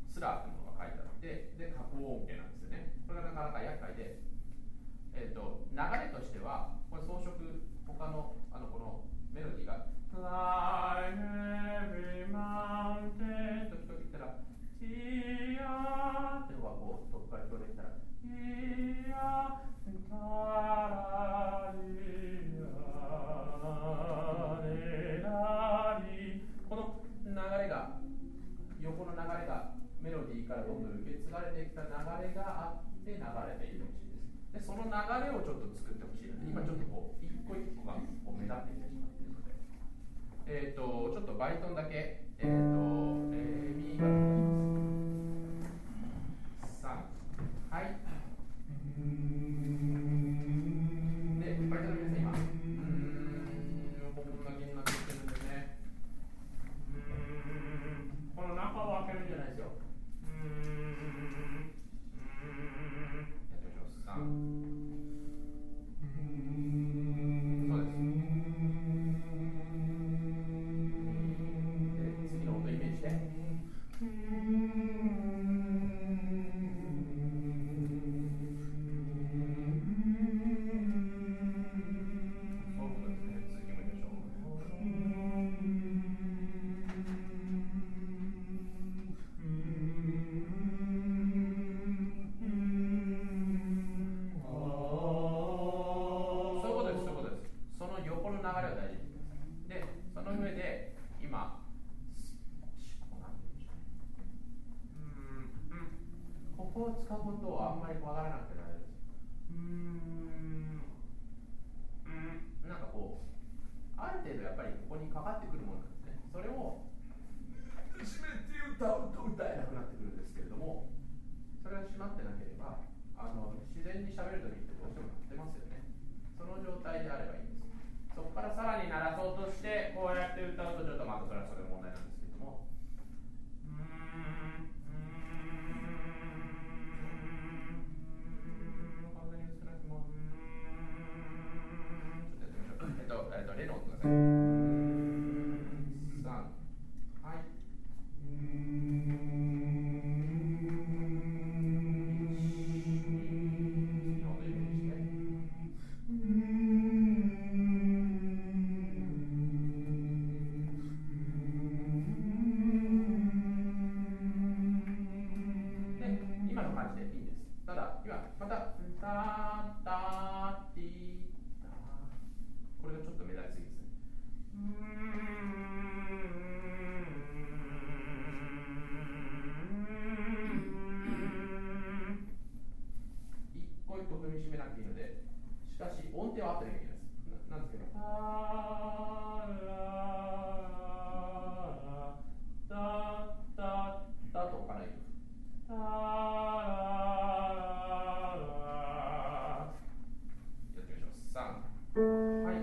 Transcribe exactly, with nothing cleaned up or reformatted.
スラーというものが書いてあって、で下降音形なんですよね。これがなかなか厄介で、えー、と流れとしてはこれ装飾他のあのこのメロディーが Climb every mountain と聞こえてきたら Tia っていうのがこうどこから聞こえてきたら Tiaタラリラレラリこの流れが横の流れがメロディーからどんどん受け継がれてきた流れがあって流れているほしいです。でその流れをちょっと作ってほしいので、今ちょっとこう一個一個がこう目立ってきてしまっているので、えー、とちょっとバリトンだけ、えー、とレミがさんはいでバリトンの皆さん今うーんこんな気になってきてるんですね。うーんこの中を開けるんじゃないですよ。うーんうーんやってみましょう。さん使うことをあんまり怖がらなくて大丈夫です。うーんうんなんかこうある程度やっぱりここにかかってくるものなんですね。それを締めて歌うと歌えなくなってくるんですけれども、それが締まってなければあの自然に喋るときってどうしても鳴ってますよね。その状態であればいいんです。そこからさらに鳴らそうとしてこうやって歌うとちょっとまたそれはそれ問題なんですけれども、うーんえっと、えっと、例の音ください。さん、はい。で、今の感じでいいんです。ただ、今、また、タタティタこれがちょっと目立ちすぎですね。うーん一個一個踏みしめなくていいので、しかし音程は合ってなきゃいけないです。ななんですけど、タララタタタと置かないと。タララやってみましょう。さんはい